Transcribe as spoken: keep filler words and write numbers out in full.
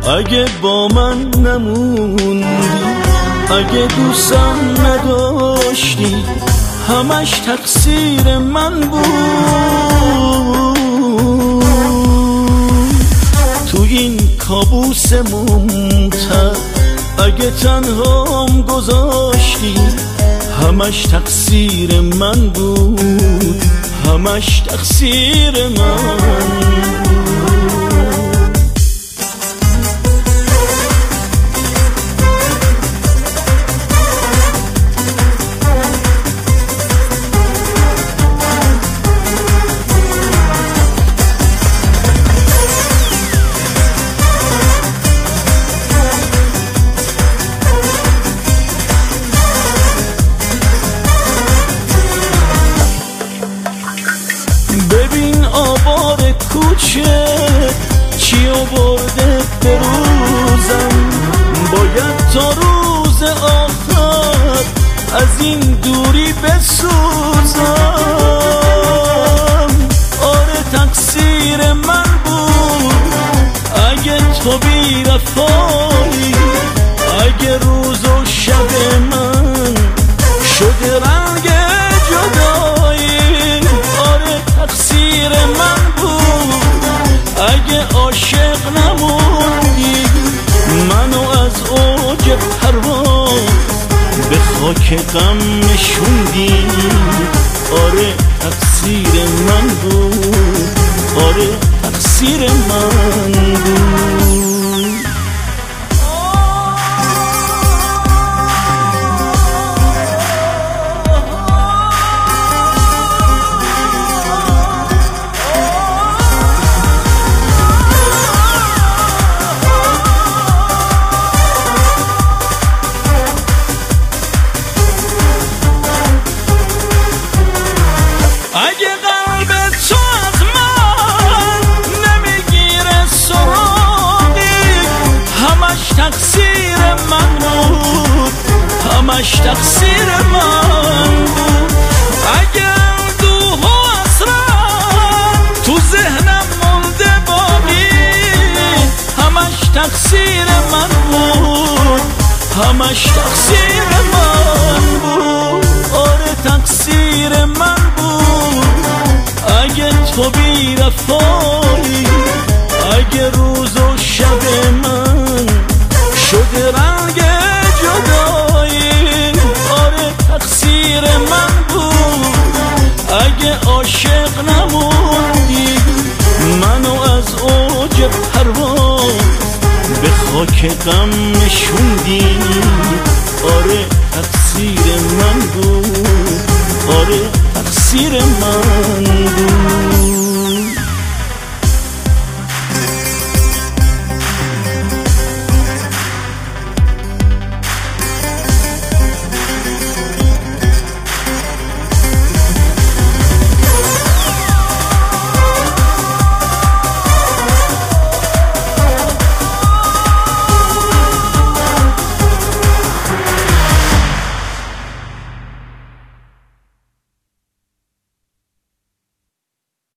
اگه با من نموندی، اگه دوستم نداشتی، همش تقصیر من بود. تو این کابوس ممتد اگه تنهام گذاشتی، همش تقصیر من بود، همش تقصیر من. ببین آوار کوچه چی آورده به روزم، باید تا روز آخر از این دوری بسوزم. آره تقصیر من بود اگه تو بی وفایی، اگه روز و شب من شده رنگ جدایی. آره تقصیر من بود اگه عاشق نموندی، منو از اوج پرواز به خاک غم نشوندی. آره تقصیر من بود، آره تقصیر من بود. اگه قلب تو از من نمیگیره سراغی، همش تقصیر من بود، همش تقصیر من بود. اگه اندوه و حسرت تو ذهنم مونده باقی، همش تقصیر من بود، همش تقصیر من بود. آره تقصیر من اگه تو بی وفایی، اگه روز و شب من شده رنگ جدایی. آره تقصیر من بود اگه عاشق نموندی، منو از اوج پرواز به خاک غم نشوندی. آره تقصیر من بود، آره تقصیر من بود.